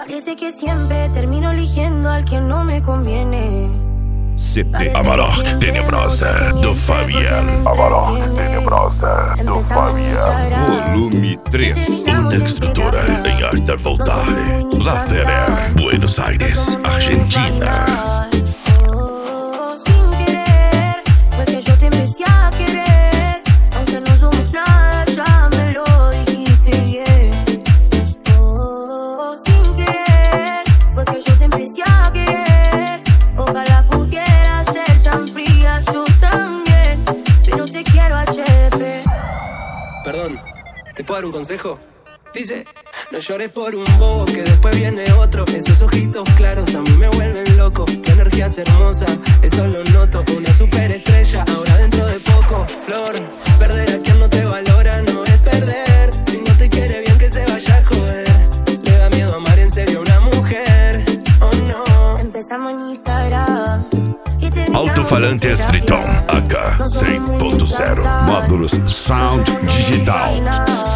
Parece que siempre termino eligiendo al que no me conviene. Amarok Tenebrosa do Fabian. Amarok Tenebrosa do Fabian. Volume 3. Una estrutura em alta voltaje. La Ferrer, Buenos Aires, Argentina. Sin querer, fue que yo te empecé a querer. Aunque no somos nada, ya me lo dijiste bien. Sin querer, fue que yo te empecé a querer. Ojalá pudiera ser tan fría, yo también. Pero te quiero HP. Perdón, ¿te puedo dar un consejo? Dice, no llores por un bobo que después viene otro. Esos ojitos claros a mí me vuelven loco. Tu energía es hermosa, eso lo noto. Una superestrella, ahora dentro de poco. Flor, perder a quien no te valora no es perder. Si no te quiere bien que se vaya a joder. Le da miedo amar en serio a una mujer, oh no. Empezamos en Instagram y terminamos Alto-falantes Triton AK 6.0. Módulos Sound Digital.